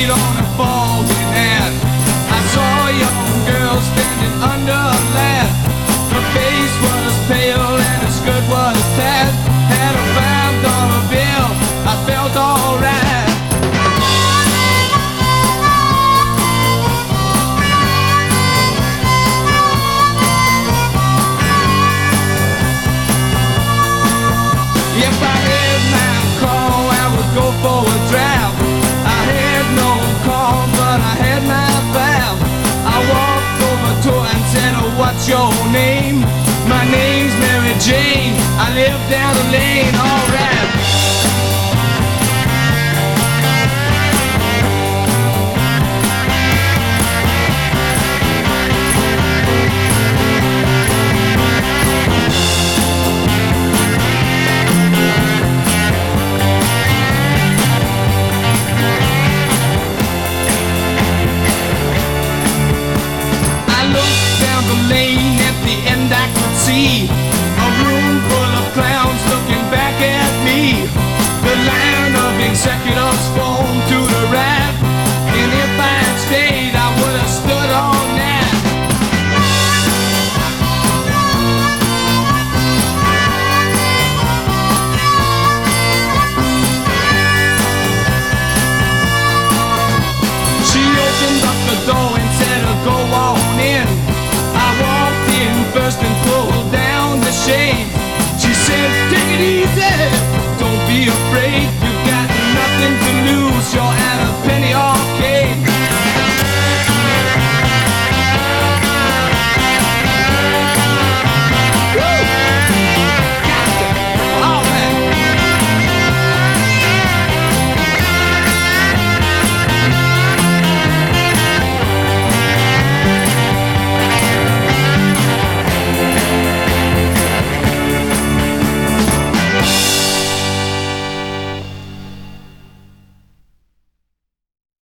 on a foggy night. I saw a young girl standing under a lamp. Her face was pale and her skirt was tight. Had a $5 bill, I felt alright. If I had my car, I would go for a drive. I had no car, but I had my valve. I walked over to her and said, oh, what's your name? My name's Mary Jane. I live down the lane, alright. Lane at the end I could see a room full of clowns looking back at me. The line of executives formed to the right, and if I had stayed I would have stood all night. She opened up the door and said, go on in. First and pulled down the shade. She said, take it easy, don't be afraid. You've got nothing to lose. Your